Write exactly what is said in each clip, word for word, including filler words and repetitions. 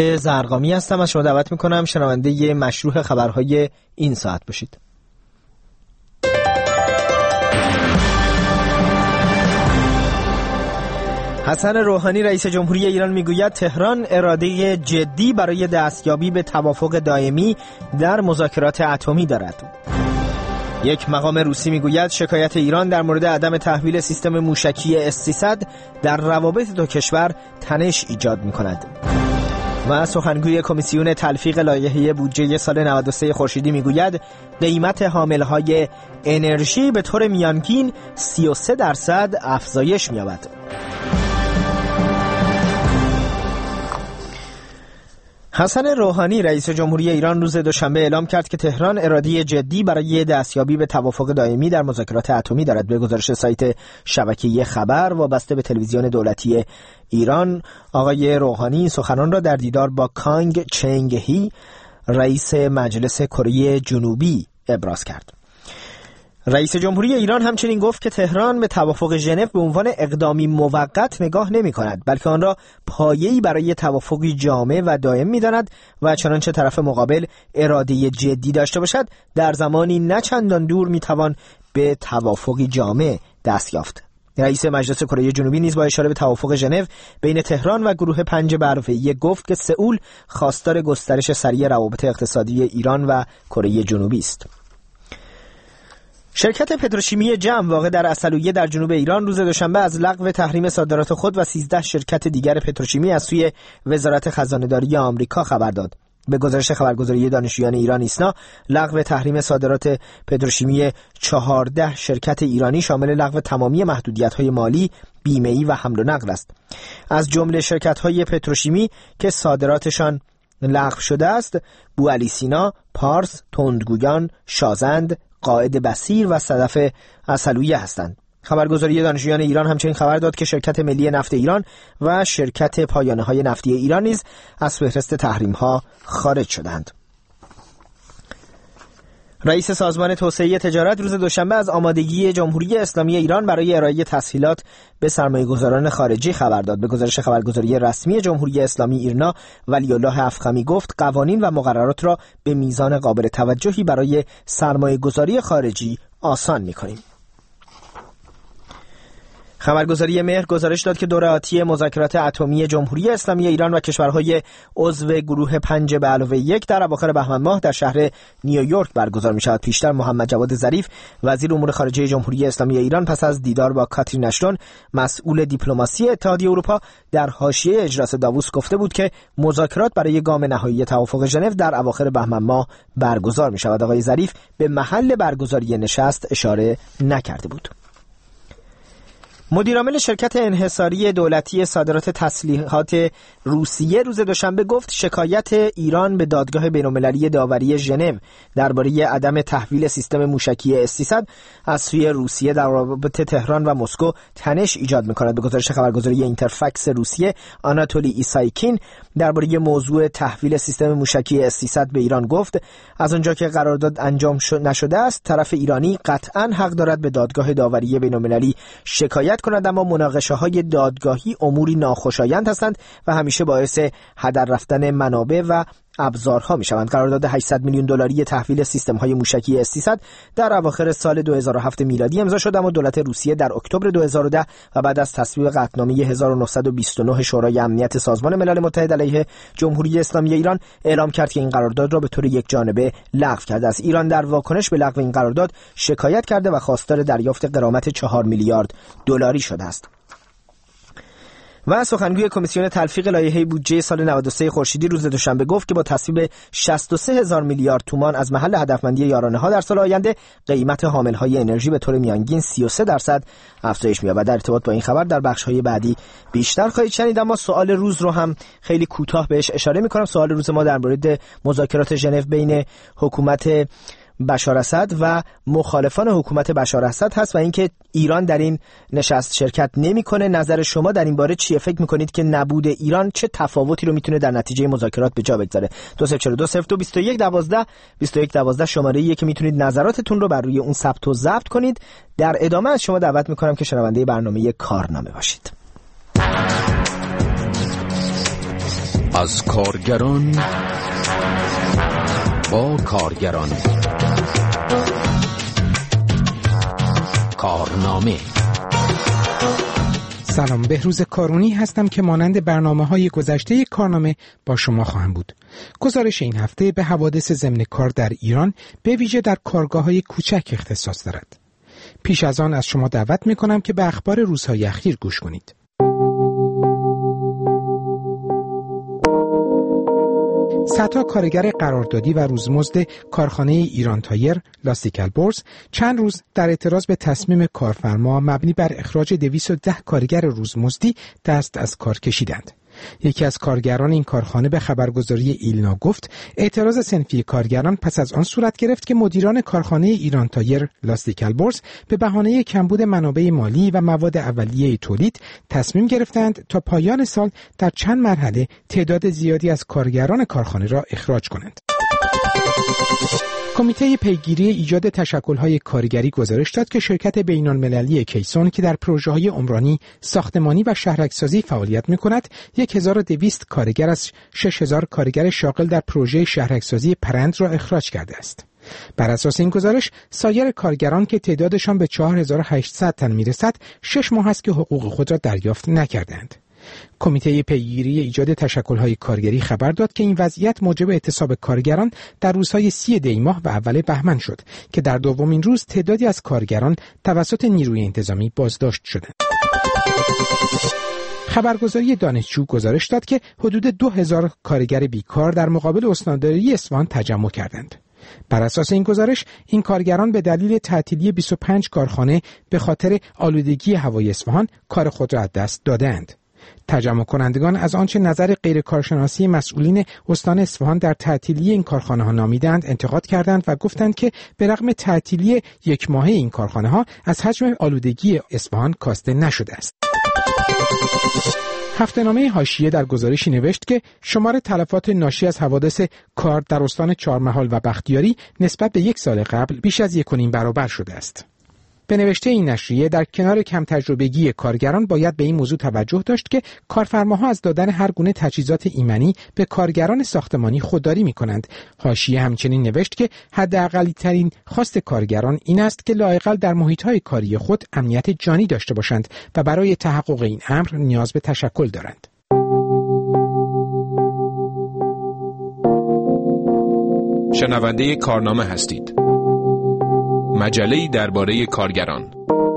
زرقامی هستم. از شما دعوت میکنم شنونده مشروح خبرهای این ساعت باشید. حسن روحانی رئیس جمهوری ایران میگوید تهران اراده جدی برای دستیابی به توافق دائمی در مذاکرات اتمی دارد. یک مقام روسی میگوید شکایت ایران در مورد عدم تحویل سیستم موشکی اس سیصد در روابط دو کشور تنش ایجاد میکند. و سخنگوی کمیسیون تلفیق لایحه بودجه سال نود و سه خورشیدی میگوید قیمت حاملهای انرژی به طور میانگین سی و سه درصد افزایش می‌یابد. حسن روحانی رئیس جمهوری ایران روز دوشنبه اعلام کرد که تهران اراده جدی برای دستیابی به توافق دائمی در مذاکرات اتمی دارد. به گزارش سایت شبکه خبر وابسته به تلویزیون دولتی ایران، آقای روحانی سخنان را در دیدار با کانگ چنگ هی رئیس مجلس کره جنوبی ابراز کرد. رئیس جمهوری ایران همچنین گفت که تهران به توافق ژنو به عنوان اقدامی موقت نگاه نمی کند، بلکه آن را پایه‌ای برای توافقی جامع و دائم می داند و چنانچه طرف مقابل اراده جدی داشته باشد در زمانی نه چندان دور می توان به توافقی جامع دست یافت. رئیس مجلس کره جنوبی نیز با اشاره به توافق ژنو بین تهران و گروه پنج برفه‌ای گفت که سئول خواستار گسترش سریع روابط اقتصادی ایران و کره جنوبی است. شرکت پتروشیمی جم واقع در عسلویه در جنوب ایران روز دوشنبه از لغو تحریم صادرات خود و سیزده شرکت دیگر پتروشیمی از سوی وزارت خزانه‌داری آمریکا خبر داد. به گزارش خبرگزاری دانشجویان ایران ایسنا، لغو تحریم صادرات پتروشیمی چهارده شرکت ایرانی شامل لغو تمامی محدودیت‌های مالی، بیمه‌ای و حمل و نقل است. از جمله شرکت‌های پتروشیمی که صادراتشان لغو شده است، بوعلی سینا، پارس، تندگویان، شازند، قائد بصیر و صدف عسلویه هستند. خبرگزاری دانشجویان ایران همچنین خبر داد که شرکت ملی نفت ایران و شرکت پایانه‌های نفتی ایران نیز از فهرست تحریم‌ها خارج شدند. رئیس سازمان توسعه تجارت روز دوشنبه از آمادگی جمهوری اسلامی ایران برای ارائه تسهیلات به سرمایه‌گذاران خارجی خبر داد. به گزارش خبرگزاری رسمی جمهوری اسلامی ایرنا، ولی الله افخمی گفت قوانین و مقررات را به میزان قابل توجهی برای سرمایه‌گذاری خارجی آسان می‌کنیم. خبرگزاری مهر گزارش داد که دوره آتی مذاکرات اتمی جمهوری اسلامی ایران و کشورهای عضو گروه پنج به علاوه یک در اواخر بهمن ماه در شهر نیویورک برگزار می شود. پیشتر محمد جواد ظریف وزیر امور خارجه جمهوری اسلامی ایران پس از دیدار با کاترین اشتون مسئول دیپلماسی اتحادیه اروپا در حاشیه اجلاس داووس گفته بود که مذاکرات برای گام نهایی توافق ژنو در اواخر بهمن ماه برگزار می شود. آقای ظریف به محل برگزاری نشست اشاره نکرده بود. مدیرعامل شرکت انحصاری دولتی صادرات تسلیحات روسیه روز دوشنبه گفت شکایت ایران به دادگاه بین‌المللی داوری ژنو درباره عدم تحویل سیستم موشکی اس سیصد از سوی روسیه در رابطه تهران و مسکو تنش ایجاد می‌کند. به گزارش خبرگزاری اینترفکس روسیه، آناتولی ایسایکین درباره موضوع تحویل سیستم موشکی اس سیصد به ایران گفت از آنجا که قرارداد انجام نشده است، طرف ایرانی قطعاً حق دارد به دادگاه داوری بین‌المللی شکایت کند، اما مناقشه‌های دادگاهی اموری ناخوشایند هستند و همیشه باعث هدر رفتن منابع و ابزارها میشوند. قرارداد هشتصد میلیون دلاری تحویل سیستم‌های موشکی اس سیصد در اواخر سال دو هزار و هفت میلادی امضا شد، اما دولت روسیه در اکتبر دو هزار و ده و بعد از تصویب قطعنامه هزار و نهصد و بیست و نه شورای امنیت سازمان ملل متحد علیه جمهوری اسلامی ایران اعلام کرد که این قرارداد را به طور یکجانبه لغو کرده است. ایران در واکنش به لغو این قرارداد شکایت کرده و خواستار دریافت غرامت چهار میلیارد دلاری شده است. و سخنگوی کمیسیون تلفیق لایحه بودجه سال نود و سه خورشیدی روز دوشنبه گفت که با تصویب شصت و سه هزار میلیارد تومان از محل هدفمندی یارانه‌ها در سال آینده قیمت حاملهای انرژی به طور میانگین سی و سه درصد افزایش می‌یابد. در ارتباط با این خبر در بخش‌های بعدی بیشتر خواهید شنید، اما سوال روز رو هم خیلی کوتاه بهش اشاره می‌کنم. سوال روز ما در مورد مذاکرات ژنو بین حکومت بشار اسد و مخالفان حکومت بشار اسد هست و اینکه ایران در این نشست شرکت نمیکنه. نظر شما در این باره چیه؟ فکر میکنید که نبود ایران چه تفاوتی رو میتونه در نتیجه مذاکرات به جا بگذاره؟ دو صفر چهار دو صفر دو بیست و یک دوازده بیست و یک دوازده شماره‌ایه که میتونید نظراتتون رو بر روی اون ثبت و ضبط کنید. در ادامه از شما دعوت میکنم که شنونده برنامه کارنامه باشید. از کارگران با کارگران. کارنامه. سلام، بهروز کارونی هستم که مانند برنامه‌های گذشته کارنامه با شما خواهم بود. گزارش این هفته به حوادث ضمن کار در ایران به ویژه در کارگاه‌های کوچک اختصاص دارد. پیش از آن از شما دعوت می‌کنم که به اخبار روزهای اخیر گوش کنید. صدها کارگر قراردادی و روزمزد کارخانه ایران تایر لاستیک البرز چند روز در اعتراض به تصمیم کارفرما مبنی بر اخراج دویست و ده کارگر روزمزدی دست از کار کشیدند. یکی از کارگران این کارخانه به خبرگزاری ایلنا گفت اعتراض صنفی کارگران پس از آن صورت گرفت که مدیران کارخانه ایران تایر لاستیک البرز به بهانه کمبود منابع مالی و مواد اولیه تولید تصمیم گرفتند تا پایان سال در چند مرحله تعداد زیادی از کارگران کارخانه را اخراج کنند. کمیته پیگیری ایجاد تشکل‌های کارگری گزارش داد که شرکت بین‌المللی کیسون که در پروژه‌های عمرانی، ساختمانی و شهرک‌سازی فعالیت می‌کند، هزار و دویست کارگر از شش هزار کارگر شاغل در پروژه شهرک‌سازی پرند را اخراج کرده است. بر اساس این گزارش، سایر کارگران که تعدادشان به چهار هزار و هشتصد تن می‌رسد، شش ماه است که حقوق خود را دریافت نکردند. کمیته پیگیری ایجاد تشکل‌های کارگری خبر داد که این وضعیت موجب اعتصاب کارگران در روزهای سی دی ماه و اول بهمن شد که در دومین روز تعدادی از کارگران توسط نیروی انتظامی بازداشت شدند. خبرگزاری دانشجو گزارش داد که حدود دو هزار کارگر بیکار در مقابل استانداری اصفهان تجمع کردند. بر اساس این گزارش، این کارگران به دلیل تعطیلی بیست و پنج کارخانه به خاطر آلودگی هوای اصفهان کار خود را از دست دادند. تجمع کنندگان از آنچه نظر غیر کارشناسی مسئولین استان اصفهان در تعطیلی این کارخانه ها نامیدند انتقاد کردند و گفتند که به رغم تعطیلی یک ماهه این کارخانه ها از حجم آلودگی اصفهان کاسته نشده است. هفته‌نامه حاشیه در گزارشی نوشت که شمار تلفات ناشی از حوادث کار در استان چهارمحال و بختیاری نسبت به یک سال قبل بیش از یک و نیم برابر شده است. به نوشته این نشریه، در کنار کم تجربگی کارگران باید به این موضوع توجه داشت که کارفرماها از دادن هر گونه تجهیزات ایمنی به کارگران ساختمانی خودداری می‌کنند. حاشیه همچنین نوشت که حداقلی ترین خواست کارگران این است که لااقل در محیط‌های کاری خود امنیت جانی داشته باشند و برای تحقق این امر نیاز به تشکل دارند. شنونده کارنامه هستید. مجله‌ای درباره کارگران.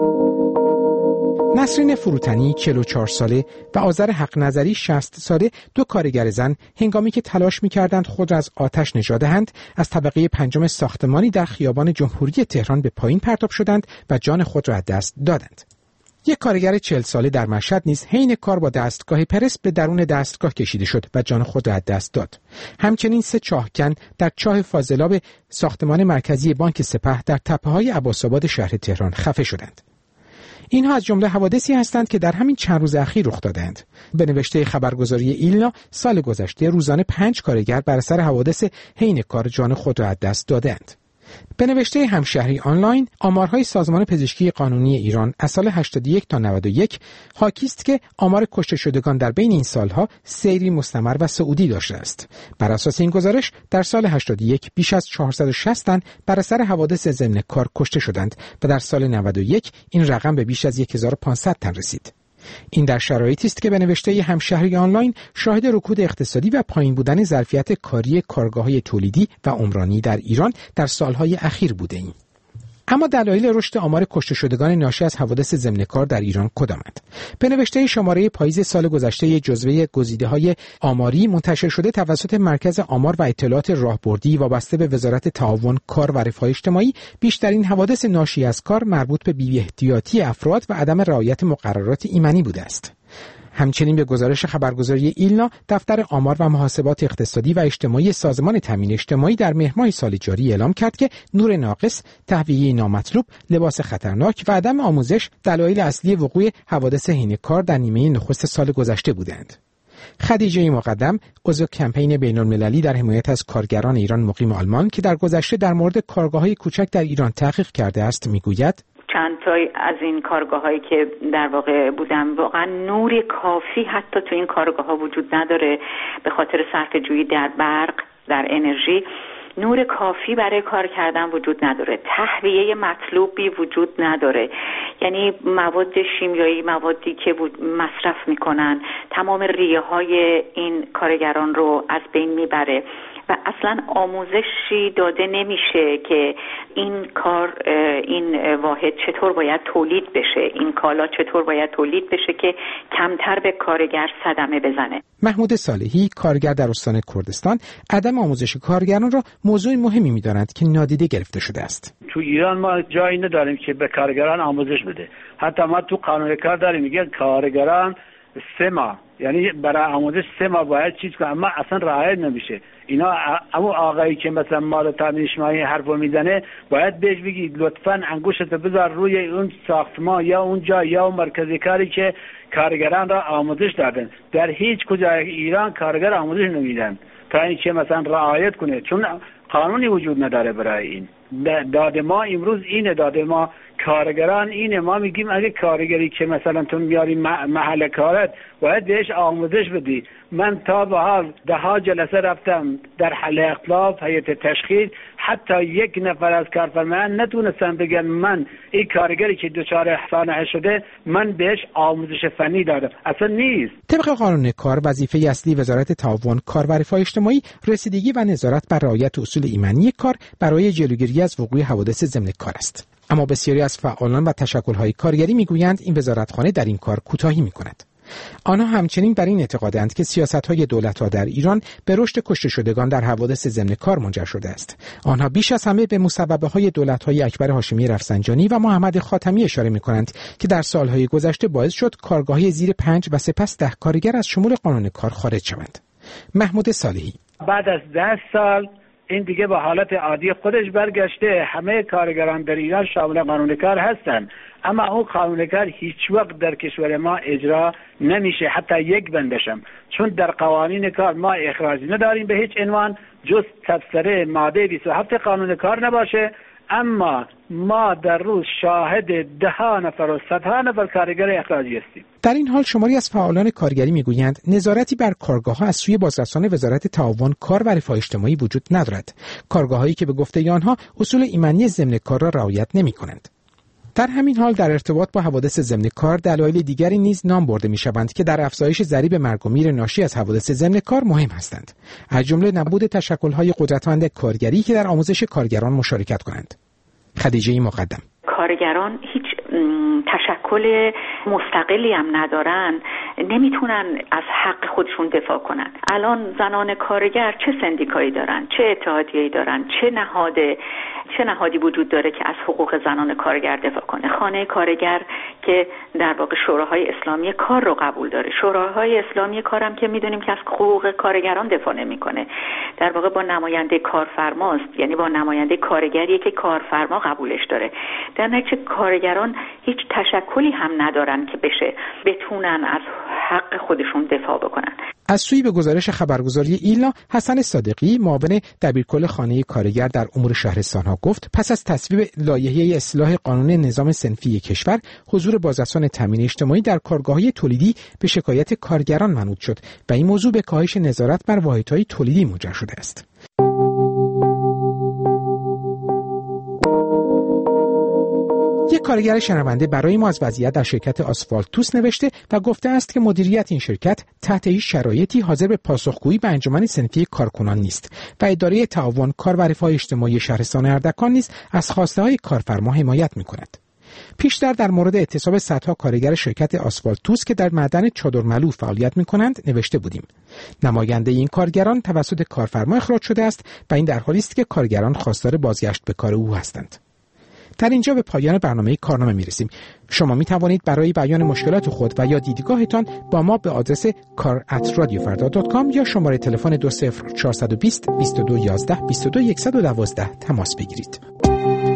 نسرین فروتنی چهل و چهار ساله و آذر حق نظری شصت ساله، دو کارگر زن، هنگامی که تلاش می‌کردند خود را از آتش نجات دهند، از طبقه پنجم ساختمانی در خیابان جمهوری تهران به پایین پرتاب شدند و جان خود را از دست دادند. یک کارگر چهل ساله در مشهد نیز حین کار با دستگاه پرس به درون دستگاه کشیده شد و جان خود را از دست داد. همچنین سه چاهکن در چاه فاضلاب ساختمان مرکزی بانک سپه در تپه‌های عباس‌آباد شهر تهران خفه شدند. اینها از جمله حوادثی هستند که در همین چند روز اخیر رخ دادند. به نوشته خبرگزاری ایلنا، سال گذشته روزانه پنج کارگر بر اثر حوادث حین کار جان خود را از دست دادند. به نوشته همشهری آنلاین، آمارهای سازمان پزشکی قانونی ایران از سال هشتاد و یک تا نود و یک حاکی است که آمار کشته شدگان در بین این سالها سیری مستمر و صعودی داشته است. بر اساس این گزارش، در سال هشتاد و یک بیش از چهارصد و شصت تن بر اثر حوادث ضمن کار کشته شدند و در سال نود و یک این رقم به بیش از هزار و پانصد تن رسید. این در شرایطی است که به نوشته همشهری آنلاین شاهد رکود اقتصادی و پایین بودن ظرفیت کاری کارگاه‌های تولیدی و عمرانی در ایران در سالهای اخیر بوده‌ایم. اما دلایل رشد آمار کشته شدگان ناشی از حوادث ضمن کار در ایران کدامند؟ به نوشته شماره پاییز سال گذشته جزوه گزیده‌های آماری منتشر شده توسط مرکز آمار و اطلاعات راهبردی وابسته به وزارت تعاون، کار و رفاه اجتماعی، بیشترین حوادث ناشی از کار مربوط به بی‌احتیاطی افراد و عدم رعایت مقررات ایمنی بوده است. همچنین به گزارش خبرگزاری ایلنا، دفتر آمار و محاسبات اقتصادی و اجتماعی سازمان تامین اجتماعی در مهر ماه سال جاری اعلام کرد که نور ناقص، تهویه نامطلوب، لباس خطرناک و عدم آموزش دلایل اصلی وقوع حوادث حین کار در نیمه نخست سال گذشته بودند. خدیجه مقدم، عضو کمپین بین‌المللی در حمایت از کارگران ایران مقیم آلمان که در گذشته در مورد کارگاه‌های کوچک در ایران تحقیق کرده است، میگوید: چند تا از این کارگاه‌هایی که در واقع بودم واقعا نور کافی حتی تو این کارگاه‌ها وجود نداره به خاطر صرفه‌جویی در برق، در انرژی. نور کافی برای کار کردن وجود نداره، تهویه مطلوبی وجود نداره، یعنی مواد شیمیایی، موادی که مصرف میکنن تمام ریه های این کارگران رو از بین میبره و اصلا آموزشی داده نمیشه که این کار، این واحد چطور باید تولید بشه، این کالا چطور باید تولید بشه که کمتر به کارگر صدمه بزنه. محمود صالحی، کارگر در استان کردستان، عدم آموزش کارگران را موضوع مهمی می‌داند که نادیده گرفته شده است. تو ایران ما جایی نداریم که به کارگران آموزش بده. حتی ما تو قانون کار داریم میگه کارگران سه ماه، یعنی برای آموزش سه ماه باید چیز کنه، اما اصلا رعایت نمیشه. اینا اما آقایی که مثلا مال تامین اجتماعی حرفو میزنه باید بهش بگید لطفاً انگشتت بذار روی اون ساختمان یا اون جا یا اون مرکز کاری که کارگران را آموزش دادن. در هیچ کجای ایران کارگر آموزش نمیدن تا اینکه مثلا رعایت کنه، چون قانونی وجود نداره برای این. داده ما امروز اینه، داده ما کارگران اینه. ما میگیم اگه کارگری که مثلا تو میاری محل کارت باید بهش آموزش بدی. من تا به حال ده ها جلسه رفتم در حل اختلاف، هیئت تشخیص، حتی یک نفر از کارفرمایان نتونستن بگن من این کارگری که دچار سانحه شده من بهش آموزش فنی دادم. اصلا نیست. طبق قانون کار وظیفه اصلی وزارت تعاون، کار و رفاه اجتماعی رسیدگی و نظارت بر رعایت اصول ایمنی کار برای جلوگیری از وقوع حوادث ضمن کار است. اما بسیاری از فعالان و تشکل‌های کارگری میگویند این وزارتخانه در این کار کوتاهی می‌کند. آنها همچنین بر این اعتقادند که سیاست‌های دولت‌ها در ایران به رشد کشته شدگان در حوادث ضمن کار منجر شده است. آنها بیش از همه به مسببه‌های دولت‌های اکبر هاشمی رفسنجانی و محمد خاتمی اشاره می‌کنند که در سال‌های گذشته باعث شد کارگاهی زیر پنج و سپس ده کارگر از شمول قانون کار خارج شوند. محمود صالحی: بعد از ده سال این دیگه به حالت عادی خودش برگشته. همه کارگران در ایران شامل قانون کار هستن، اما اون قانون کار هیچ وقت در کشور ما اجرا نمیشه، حتی یک بندشم، چون در قوانین کار ما اخراجی نداریم به هیچ عنوان جز تفسیر ماده بیست و هفت قانون کار نباشه. اما ما در روز شاهد ده ها نفر و صدها نفر کارگر اخراجی هستیم. در این حال شماری از فعالان کارگری میگویند نظارتی بر کارگاه‌ها از سوی بازرسان وزارت تعاون، کار و رفاه اجتماعی وجود ندارد. کارگاه‌هایی که به گفته آنها اصول ایمنی ضمن کار را رعایت نمی‌کنند. در همین حال در ارتباط با حوادث ضمن کار دلایل دیگری نیز نام برده می‌شوند که در افزایش ضریب مرگ و میر ناشی از حوادث ضمن کار مهم هستند. از جمله نبود تشکل‌های قدرتمند کارگری که در آموزش کارگران مشارکت کنند. خدیجه مقدم: کارگران هیچ تشکل مستقلی هم ندارن، نمیتونن از حق خودشون دفاع کنن. الان زنان کارگر چه سندیکایی دارن، چه اتحادیه‌ای دارن، چه نهاد چه نهادی وجود داره که از حقوق زنان کارگر دفاع کنه؟ خانه کارگر که در واقع شوراهای اسلامی کار رو قبول داره. شوراهای اسلامی کار هم که میدونیم که از حقوق کارگران دفاع نمیکنه. در واقع با نماینده کارفرماست، یعنی با نماینده کارگریه که کارفرما قبولش داره. در نتیجه کارگران هیچ تشکلی هم ندارن که بشه بتونن از حق خودشون دفاع بکنن. از سوی به گزارش خبرگزاری ایلنا، حسن صادقی، معاون دبیرکل خانه کارگر در امور شهرستان‌ها گفت پس از تصویب لایحه اصلاح قانون نظام صنفی کشور، حضور بازرسان تامین اجتماعی در کارگاه‌های تولیدی به شکایت کارگران منوط شد و این موضوع به کاهش نظارت بر واحدهای تولیدی منجر شده است. یک کارگر شنونده برای ما از وضعیت در شرکت آسفالتوس نوشته و گفته است که مدیریت این شرکت تحت هیچ شرایطی حاضر به پاسخگویی به انجمن صنفی کارکنان نیست و اداره تعاون، کار و رفاه اجتماعی شهرستان اردکان نیز از خواسته‌های کارفرما حمایت می‌کند. پیشتر در مورد اعتصاب صدها کارگر شرکت آسفالتوس که در معدن چادرملو فعالیت می‌کنند نوشته بودیم. نماینده این کارگران توسط کارفرما اخراج شده است و این در حالی است که کارگران خواستار بازگشت به کار او هستند. در اینجا به پایان برنامه کارنامه میرسیم. شما می توانید برای بیان مشکلات خود و یا دیدگاهتان با ما به آدرس کار ات رادیو فردا دات کام یا شماره تلفن دو صفر چهار دو صفر بیست بیست و دو یازده بیست و دو صفر یک یک دو تماس بگیرید.